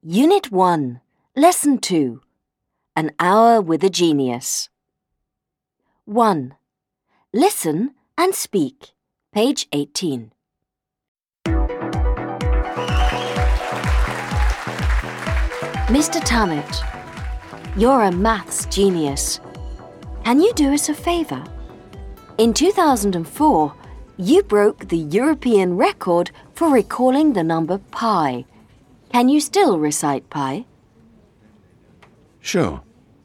Unit 1, Lesson 2, An Hour with a Genius. 1. Listen and speak. Page 18. Mr. Tammet, you're a maths genius. Can you do us a favour? In 2004, you broke the European record for recalling the number pi. Can you still recite pi? Sure.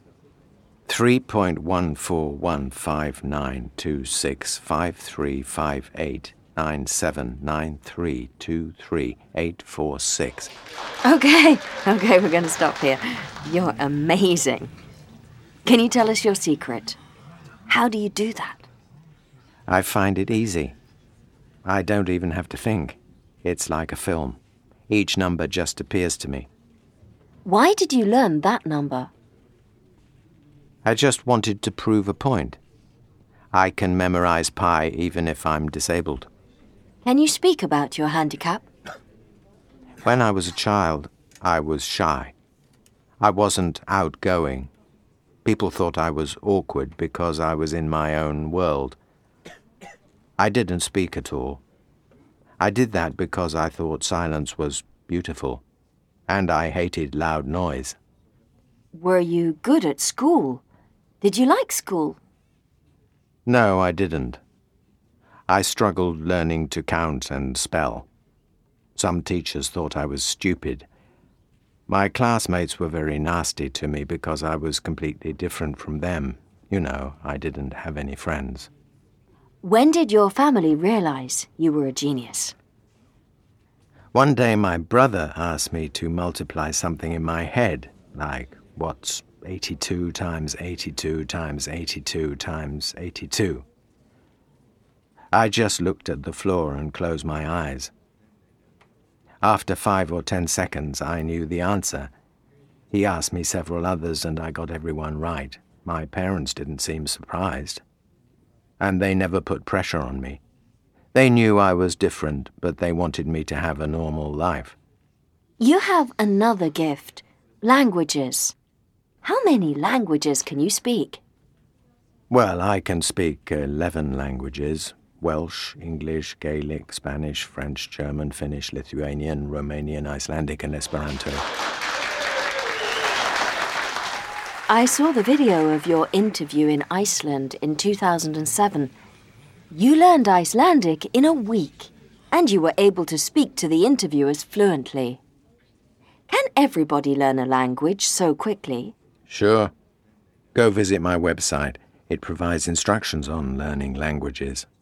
3.141592653589793238446. Okay, we're going to stop here. You're amazing. Can you tell us your secret? How do you do that? I find it easy. I don't even have to think. It's like a film. Each number just appears to me. Why did you learn that number? I just wanted to prove a point. I can memorize pi even if I'm disabled. Can you speak about your handicap? When I was a child, I was shy. I wasn't outgoing. People thought I was awkward because I was in my own world. I didn't speak at all. I did that because I thought silence was beautiful, and I hated loud noise. Were you good at school? Did you like school? No, I didn't. I struggled learning to count and spell. Some teachers thought I was stupid. My classmates were very nasty to me because I was completely different from them. You know, I didn't have any friends. When did your family realize you were a genius? One day my brother asked me to multiply something in my head, like, what's 82 times 82 times 82 times 82? I just looked at the floor and closed my eyes. After 5 or 10 seconds, I knew the answer. He asked me several others and I got everyone right. My parents didn't seem surprised. And they never put pressure on me. They knew I was different, but they wanted me to have a normal life. You have another gift, languages. How many languages can you speak? Well, I can speak 11 languages: Welsh, English, Gaelic, Spanish, French, German, Finnish, Lithuanian, Romanian, Icelandic, and Esperanto. I saw the video of your interview in Iceland in 2007. You learned Icelandic in a week, and you were able to speak to the interviewers fluently. Can everybody learn a language so quickly? Sure. Go visit my website. It provides instructions on learning languages.